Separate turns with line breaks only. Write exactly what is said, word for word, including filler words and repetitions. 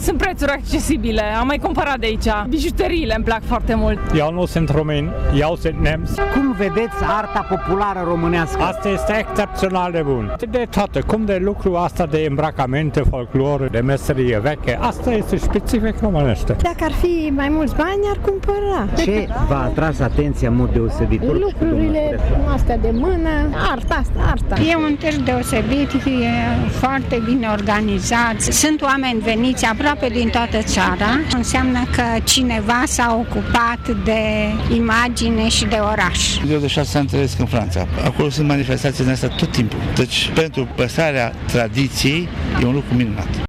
Sunt prețuri accesibile, am mai cumpărat de aici. Bijuteriile îmi plac foarte mult.
Eu nu sunt român, eu sunt neamț.
Cum vedeți arta populară românească?
Asta este excepțional de bun. De toate, cum de lucru asta de îmbracamente, folclor, de meserie veche, asta este specific românește.
Dacă ar fi mai mulți bani, ar cumpăra.
Ce v-a atras atenția în mod deosebit?
Lucrurile astea de mână, arta asta, arta.
E un târg deosebit, e foarte bine organizat. Sunt oameni veniți aproape din toată țara. Înseamnă că cineva s-a ocupat de imagine și de oraș.
Eu de șase ani trăiesc în Franța. Acolo sunt manifestații din astea tot timpul. Deci, pentru păstrarea tradiției, e un lucru minunat.